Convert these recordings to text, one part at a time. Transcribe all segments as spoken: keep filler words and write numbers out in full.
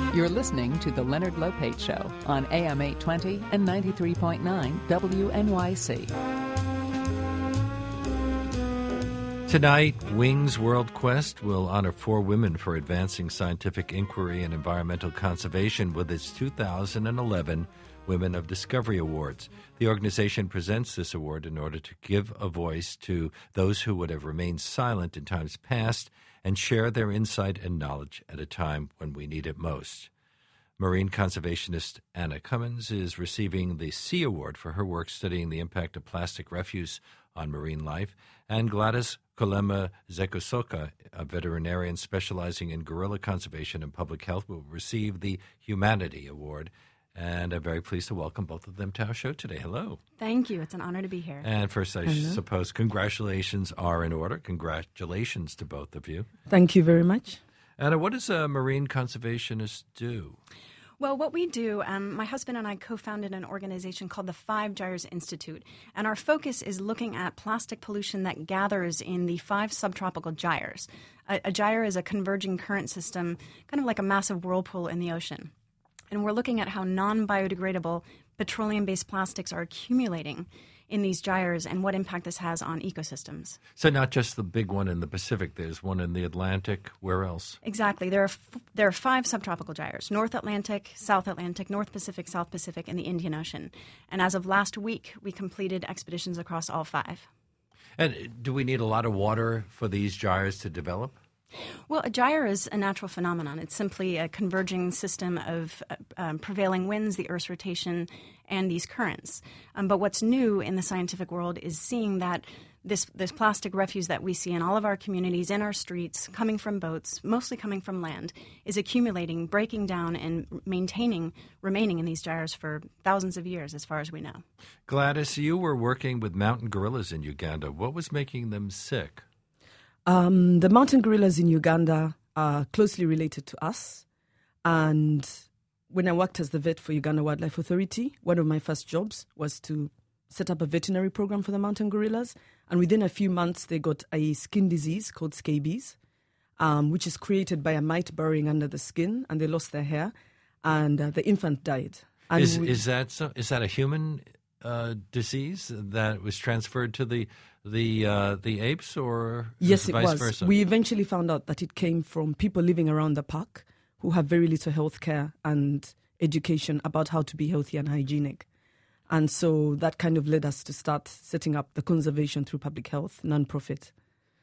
You're listening to The Leonard Lopate Show on A M eight twenty and ninety-three point nine W N Y C. Tonight, Wings World Quest will honor four women for advancing scientific inquiry and environmental conservation with its two thousand eleven Women of Discovery Awards. The organization presents this award in order to give a voice to those who would have remained silent in times past and share their insight and knowledge at a time when we need it most. Marine conservationist Anna Cummins is receiving the Sea Award for her work studying the impact of plastic refuse on marine life, and Gladys Kolema Zekusoka, a veterinarian specializing in gorilla conservation and public health, will receive the Humanity Award. And I'm very pleased to welcome both of them to our show today. Hello. Thank you. It's an honor to be here. And first, I Hello. suppose congratulations are in order. Congratulations to both of you. Thank you very much. Anna, what does a marine conservationist do? Well, what we do, um, my husband and I co-founded an organization called the Five Gyres Institute, and our focus is looking at plastic pollution that gathers in the five subtropical gyres. A, a gyre is a converging current system, kind of like a massive whirlpool in the ocean. And we're looking at how non-biodegradable petroleum-based plastics are accumulating in these gyres and what impact this has on ecosystems. So not just the big one in the Pacific, there's one in the Atlantic. Where else? Exactly. There are f- there are five subtropical gyres: North Atlantic, South Atlantic, North Pacific, South Pacific, and the Indian Ocean. And as of last week, we completed expeditions across all five. And do we need a lot of water for these gyres to develop? Well, a gyre is a natural phenomenon. It's simply a converging system of uh, um, prevailing winds, the Earth's rotation, and these currents. Um, but what's new in the scientific world is seeing that this, this plastic refuse that we see in all of our communities, in our streets, coming from boats, mostly coming from land, is accumulating, breaking down, and maintaining, remaining in these gyres for thousands of years, as far as we know. Gladys, you were working with mountain gorillas in Uganda. What was making them sick? Um, the mountain gorillas in Uganda are closely related to us. And when I worked as the vet for Uganda Wildlife Authority, one of my first jobs was to set up a veterinary program for the mountain gorillas. And within a few months, they got a skin disease called scabies, um, which is created by a mite burrowing under the skin, and they lost their hair, and uh, the infant died. And Is, we, is, that so, is that a human uh, disease that was transferred to the the uh, the apes, or yes, it vice was. versa? We eventually found out that it came from people living around the park who have very little health care and education about how to be healthy and hygienic. And so that kind of led us to start setting up the conservation through public health, non-profit.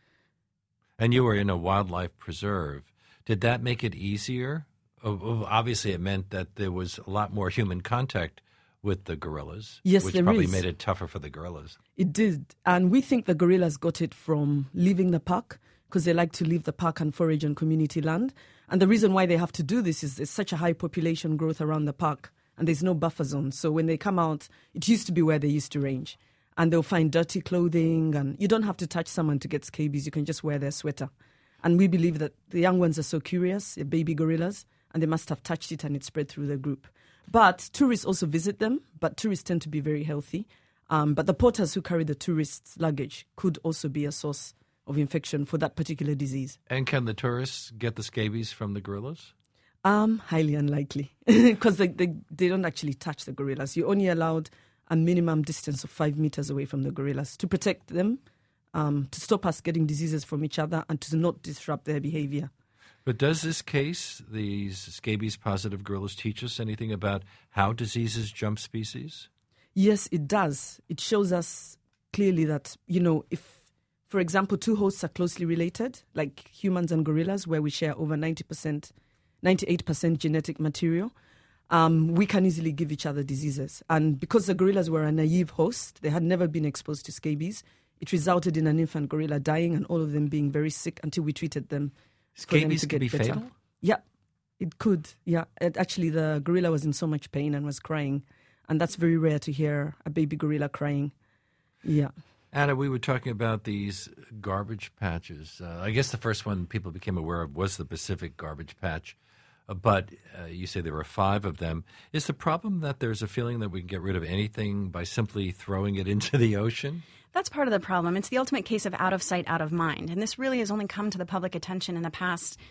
And you were in a wildlife preserve. Did that make it easier? Obviously, it meant that there was a lot more human contact with the gorillas, yes, which there probably is. made it tougher for the gorillas. It did. And we think the gorillas got it from leaving the park, because they like to leave the park and forage on community land. And the reason why they have to do this is there's such a high population growth around the park, and there's no buffer zone. So when they come out, it used to be where they used to range. And they'll find dirty clothing, and you don't have to touch someone to get scabies. You can just wear their sweater. And we believe that the young ones are so curious, they're baby gorillas, and they must have touched it and it spread through the group. But tourists also visit them, but tourists tend to be very healthy. Um, but the porters who carry the tourists' luggage could also be a source of infection for that particular disease. And can the tourists get the scabies from the gorillas? Um, highly unlikely, because they, they, they don't actually touch the gorillas. You're only allowed a minimum distance of five meters away from the gorillas to protect them, um, to stop us getting diseases from each other, and to not disrupt their behavior. But does this case, these scabies-positive gorillas, teach us anything about how diseases jump species? Yes, it does. It shows us clearly that, you know, if, for example, two hosts are closely related, like humans and gorillas, where we share over ninety percent, ninety-eight percent genetic material, um, we can easily give each other diseases. And because the gorillas were a naive host, they had never been exposed to scabies, it resulted in an infant gorilla dying and all of them being very sick until we treated them. Scabies can be fatal? Yeah, it could. Yeah, it, actually, the gorilla was in so much pain and was crying, and that's very rare to hear a baby gorilla crying. Yeah. Anna, we were talking about these garbage patches. Uh, I guess the first one people became aware of was the Pacific garbage patch, uh, but uh, you say there were five of them. Is the problem that there's a feeling that we can get rid of anything by simply throwing it into the ocean? That's part of the problem. It's the ultimate case of out of sight, out of mind. And this really has only come to the public attention in the past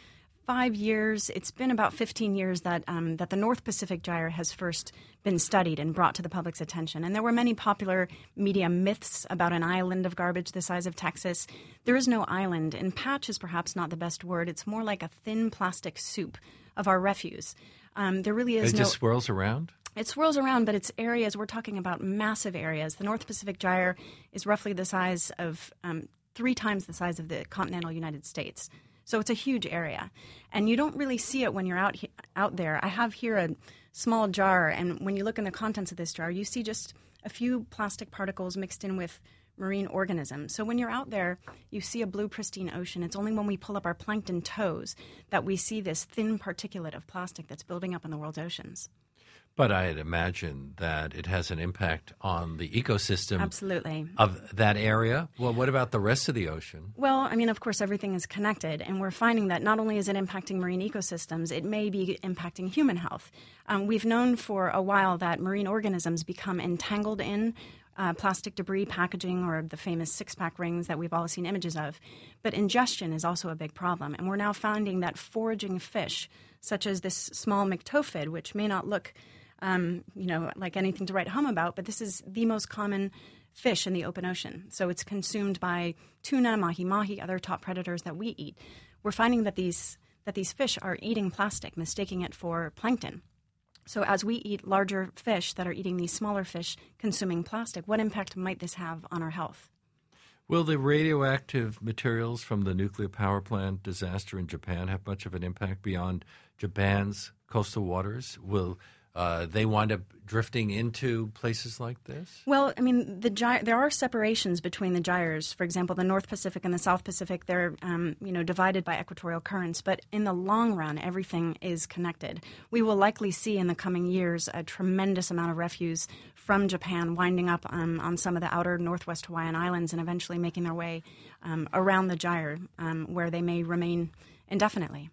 five years, it's been about fifteen years that um, that the North Pacific Gyre has first been studied and brought to the public's attention. And there were many popular media myths about an island of garbage the size of Texas. There is no island, and patch is perhaps not the best word. It's more like a thin plastic soup of our refuse. Um, there really is it no... just swirls around? It swirls around, but it's areas, we're talking about massive areas. The North Pacific Gyre is roughly the size of, um, three times the size of the continental United States. So it's a huge area. And you don't really see it when you're out he- out there. I have here a small jar, and when you look in the contents of this jar, you see just a few plastic particles mixed in with marine organisms. So when you're out there, you see a blue, pristine ocean. It's only when we pull up our plankton toes that we see this thin particulate of plastic that's building up in the world's oceans. But I'd imagine that it has an impact on the ecosystem Absolutely. of that area. Well, what about the rest of the ocean? Well, I mean, of course, everything is connected, and we're finding that not only is it impacting marine ecosystems, it may be impacting human health. Um, we've known for a while that marine organisms become entangled in uh, plastic debris, packaging, or the famous six-pack rings that we've all seen images of. But ingestion is also a big problem, and we're now finding that foraging fish, such as this small myctophid, which may not look Um, you know, like anything to write home about, but this is the most common fish in the open ocean. So it's consumed by tuna, mahi-mahi, other top predators that we eat. We're finding that these that these fish are eating plastic, mistaking it for plankton. So as we eat larger fish that are eating these smaller fish consuming plastic, what impact might this have on our health? Will the radioactive materials from the nuclear power plant disaster in Japan have much of an impact beyond Japan's coastal waters? Will Uh, they wind up drifting into places like this? Well, I mean, the gy- there are separations between the gyres. For example, the North Pacific and the South Pacific, they're um, you know, divided by equatorial currents. But in the long run, everything is connected. We will likely see in the coming years a tremendous amount of refuse from Japan winding up um, on some of the outer northwest Hawaiian islands and eventually making their way um, around the gyre, um, where they may remain indefinitely.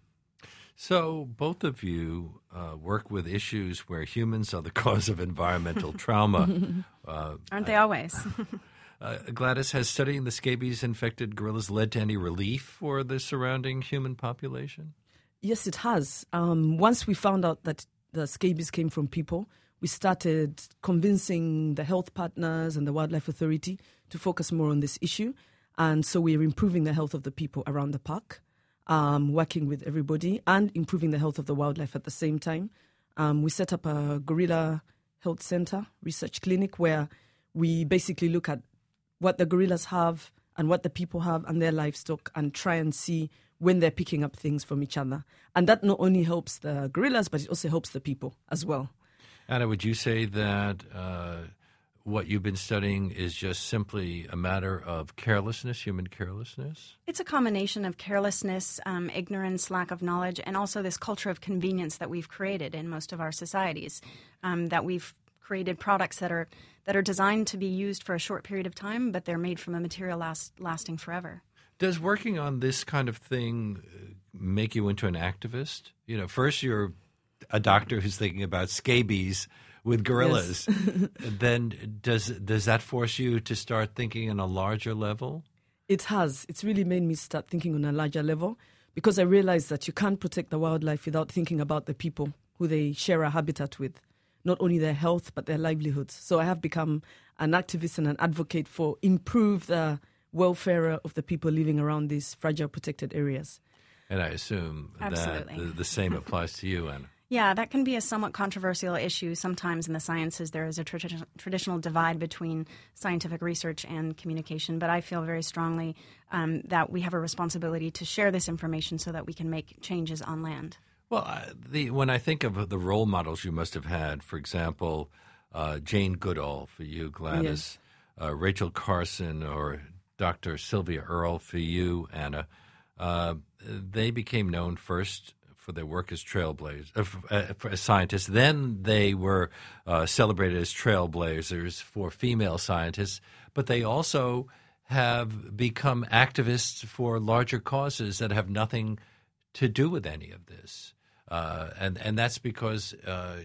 So both of you uh, work with issues where humans are the cause of environmental trauma. Uh, Aren't they always? uh, Gladys, has studying the scabies-infected gorillas led to any relief for the surrounding human population? Yes, it has. Um, once we found out that the scabies came from people, we started convincing the health partners and the Wildlife Authority to focus more on this issue. And so we're improving the health of the people around the park. Um, working with everybody and improving the health of the wildlife at the same time. Um, we set up a gorilla health center, research clinic, where we basically look at what the gorillas have and what the people have and their livestock and try and see when they're picking up things from each other. And that not only helps the gorillas, but it also helps the people as well. Anna, would you say that uh, what you've been studying is just simply a matter of carelessness, human carelessness? It's a combination of carelessness, um, ignorance, lack of knowledge, and also this culture of convenience that we've created in most of our societies, um, that we've created products that are that are designed to be used for a short period of time, but they're made from a material last, lasting forever. Does working on this kind of thing make you into an activist? You know, first you're a doctor who's thinking about scabies with gorillas. Yes. Then does does that force you to start thinking on a larger level? It has. It's really made me start thinking on a larger level because I realized that you can't protect the wildlife without thinking about the people who they share a habitat with, not only their health but their livelihoods. So I have become an activist and an advocate for improve the welfare of the people living around these fragile protected areas. And I assume Absolutely. that the, the same applies to you, Anna. Yeah, that can be a somewhat controversial issue. Sometimes in the sciences there is a tra- traditional divide between scientific research and communication, but I feel very strongly um, that we have a responsibility to share this information so that we can make changes on land. Well, uh, the, when I think of the role models you must have had, for example, uh, Jane Goodall for you, Gladys, Yes. uh, Rachel Carson or Doctor Sylvia Earle for you, Anna, uh, they became known first for their work as trailblazers, uh, as scientists. Then they were uh, celebrated as trailblazers for female scientists, but they also have become activists for larger causes that have nothing to do with any of this. Uh, and, and that's because uh,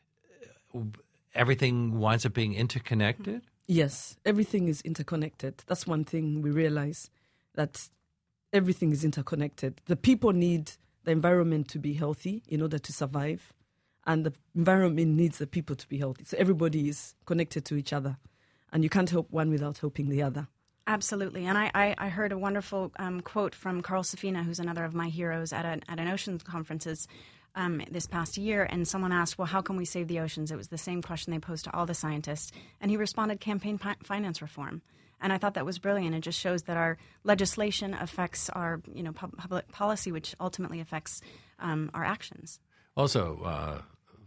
everything winds up being interconnected? Yes, everything is interconnected. That's one thing we realize, that everything is interconnected. The people need the environment to be healthy in order to survive, and the environment needs the people to be healthy. So everybody is connected to each other, and you can't help one without helping the other. Absolutely. And I, I, I heard a wonderful um, quote from Carl Safina, who's another of my heroes, at, a, at an oceans conferences um, this past year. And someone asked, well, how can we save the oceans? It was the same question they posed to all the scientists. And he responded, campaign pi- finance reform. And I thought that was brilliant. It just shows that our legislation affects our you know, pub- public policy, which ultimately affects um, our actions. Also, uh,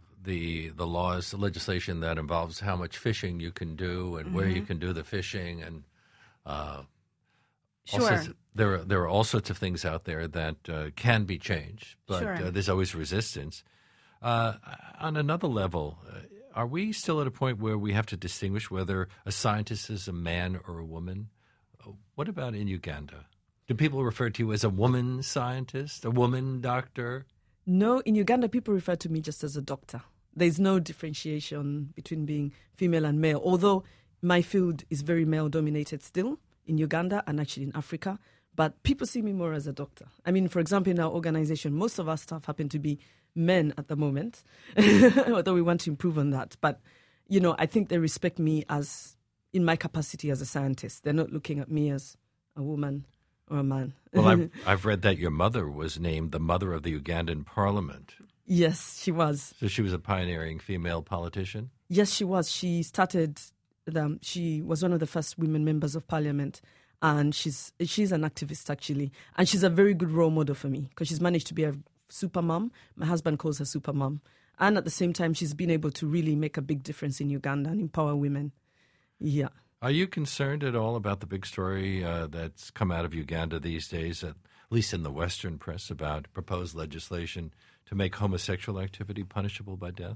the the laws, the legislation that involves how much fishing you can do and mm-hmm. where you can do the fishing, and uh, sure. also, there are, there are all sorts of things out there that uh, can be changed, but sure. uh, there's always resistance. Uh, on another level, uh, are we still at a point where we have to distinguish whether a scientist is a man or a woman? What about in Uganda? Do people refer to you as a woman scientist, a woman doctor? No, in Uganda, people refer to me just as a doctor. There's no differentiation between being female and male, although my field is very male-dominated still in Uganda and actually in Africa. But people see me more as a doctor. I mean, for example, in our organization, most of our staff happen to be men at the moment, although we want to improve on that. But, you know, I think they respect me as in my capacity as a scientist. They're not looking at me as a woman or a man. Well, I've, I've read that your mother was named the mother of the Ugandan parliament. Yes, she was. So she was a pioneering female politician? Yes, she was. She started, the, she was one of the first women members of parliament. And she's she's an activist, actually. And she's a very good role model for me because she's managed to be a super mom. My husband calls her super mom. And at the same time, she's been able to really make a big difference in Uganda and empower women. Yeah. Are you concerned at all about the big story uh, that's come out of Uganda these days, at least in the Western press, about proposed legislation to make homosexual activity punishable by death?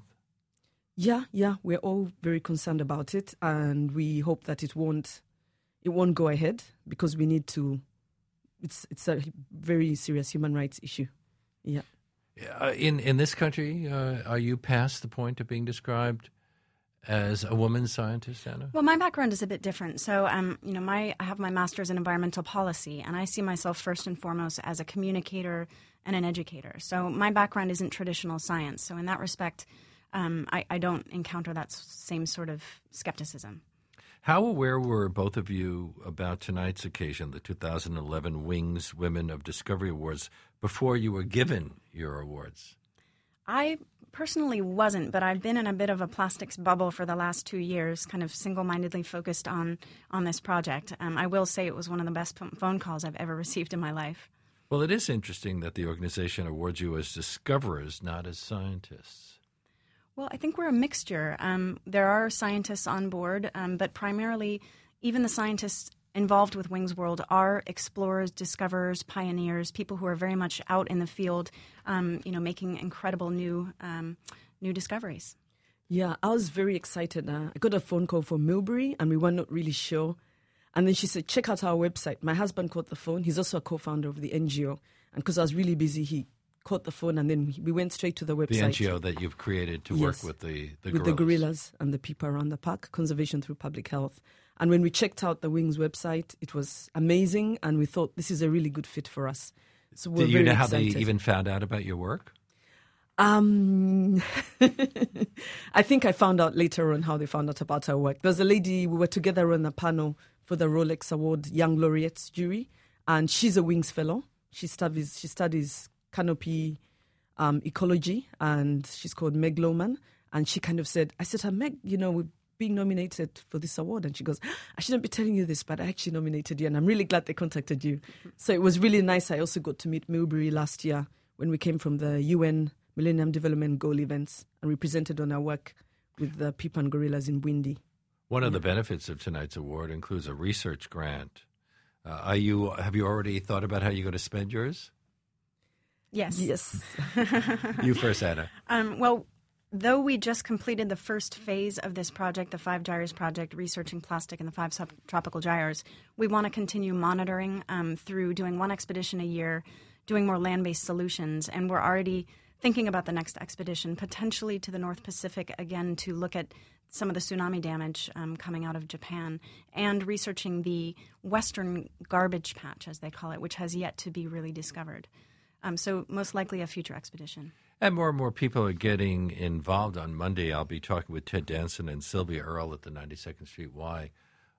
Yeah, yeah. We're all very concerned about it. And we hope that it won't it won't go ahead because we need to. It's it's a very serious human rights issue. Yeah. Uh, in in this country, uh, are you past the point of being described as a woman scientist, Anna? Well, my background is a bit different. So, um, you know, my I have my master's in environmental policy, and I see myself first and foremost as a communicator and an educator. So my background isn't traditional science. So in that respect, um, I, I don't encounter that same sort of skepticism. How aware were both of you about tonight's occasion, the two thousand eleven Wings Women of Discovery Awards, before you were given your awards? I personally wasn't, but I've been in a bit of a plastics bubble for the last two years, kind of single-mindedly focused on, on this project. Um, I will say it was one of the best phone calls I've ever received in my life. Well, it is interesting that the organization awards you as discoverers, not as scientists. Well, I think we're a mixture. Um, there are scientists on board, um, but primarily even the scientists involved with Wings World are explorers, discoverers, pioneers, people who are very much out in the field, um, you know, making incredible new um, new discoveries. Yeah, I was very excited. Uh, I got a phone call from Milbury, and we were not really sure. And then she said, check out our website. My husband caught the phone. He's also a co-founder of the N G O. And because I was really busy, he caught the phone, and then we went straight to the website. The N G O that you've created to yes, work with the, the with gorillas. the gorillas and the people around the park, conservation through public health. And when we checked out the Wings website, it was amazing, and we thought this is a really good fit for us. So we're Do you very know how excited. they even found out about your work? Um, I think I found out later on how they found out about our work. There's a lady, we were together on a panel for the Rolex Award Young Laureates jury, and she's a Wings Fellow. She studies, she studies canopy um, ecology, and she's called Meg Lohman. And she kind of said, I said to her, Meg, you know, we're being nominated for this award. And she goes, I shouldn't be telling you this, but I actually nominated you, and I'm really glad they contacted you. So it was really nice. I also got to meet Milbury last year when we came from the U N Millennium Development Goal events, and we presented on our work with the people and gorillas in Bwindi. One of the benefits of tonight's award includes a research grant. Uh, are you? Have you already thought about how you're going to spend yours? Yes. Yes. You first, Anna. Um, well, though we just completed the first phase of this project, the Five Gyres Project, researching plastic in the five subtropical gyres, we want to continue monitoring um, through doing one expedition a year, doing more land-based solutions, and we're already thinking about the next expedition, potentially to the North Pacific, again, to look at some of the tsunami damage um, coming out of Japan, and researching the Western garbage patch, as they call it, which has yet to be really discovered. Um, so most likely a future expedition. And more and more people are getting involved. On Monday, I'll be talking with Ted Danson and Sylvia Earle at the ninety-second Street Y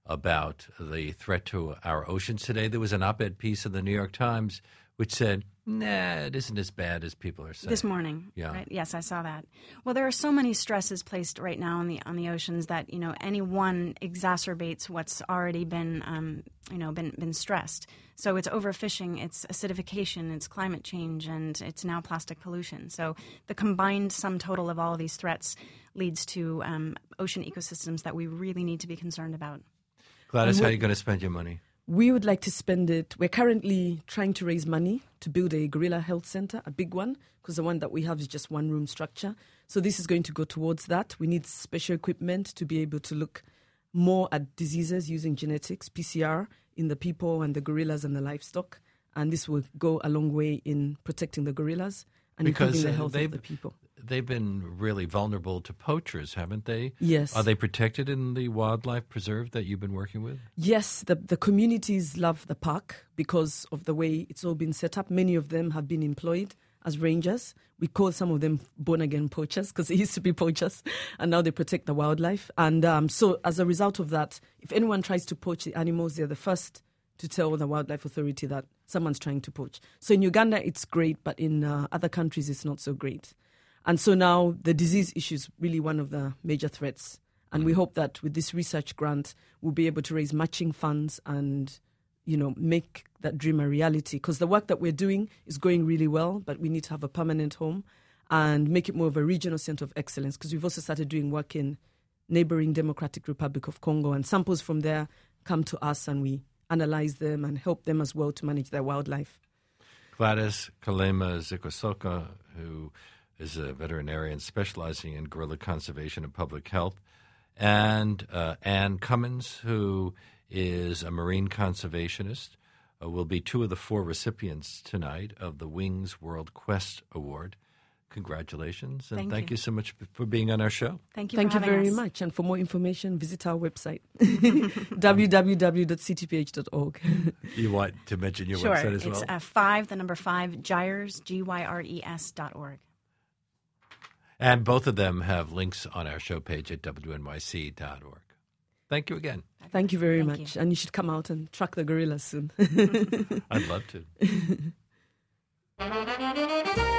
about the threat to our oceans today. There was an op-ed piece in the New York Times which said, nah, it isn't as bad as people are saying. This morning, yeah. Right? Yes, I saw that. Well, there are so many stresses placed right now on the on the oceans that, you know, any one exacerbates what's already been, um, you know, been been stressed. So it's overfishing, it's acidification, it's climate change, and it's now plastic pollution. So the combined sum total of all of these threats leads to um, ocean ecosystems that we really need to be concerned about. Gladys, how are you going to spend your money? We would like to spend it. We're currently trying to raise money to build a gorilla health center, a big one, because the one that we have is just one room structure. So this is going to go towards that. We need special equipment to be able to look more at diseases using genetics, P C R, in the people and the gorillas and the livestock. And this will go a long way in protecting the gorillas and because improving the uh, health of the people. They've been really vulnerable to poachers, haven't they? Yes. Are they protected in the wildlife preserve that you've been working with? Yes, the, the communities love the park because of the way it's all been set up. Many of them have been employed as rangers. We call some of them born-again poachers because they used to be poachers, and now they protect the wildlife. And um, so as a result of that, if anyone tries to poach the animals, they're the first to tell the Wildlife Authority that someone's trying to poach. So in Uganda, it's great, but in uh, other countries, it's not so great. And so now the disease issue is really one of the major threats. And we hope that with this research grant, we'll be able to raise matching funds and, you know, make that dream a reality. Because the work that we're doing is going really well, but we need to have a permanent home and make it more of a regional center of excellence. Because we've also started doing work in neighboring Democratic Republic of Congo. And samples from there come to us and we analyze them and help them as well to manage their wildlife. Gladys Kalema Zikosoka, who is a veterinarian specializing in gorilla conservation and public health, and uh, Ann Cummins, who is a marine conservationist, uh, will be two of the four recipients tonight of the Wings World Quest Award. Congratulations, and thank, thank you. you so much for being on our show. Thank you Thank for you having very us. much. And for more information, visit our website, w w w dot c t p h dot org. You want to mention your sure. website as It's, well? It's uh, five, the number five, Gyres, G Y R E S dot org. And both of them have links on our show page at w n y c dot org. Thank you again. Thank you very Thank much. you. And you should come out and track the gorillas soon. I'd love to.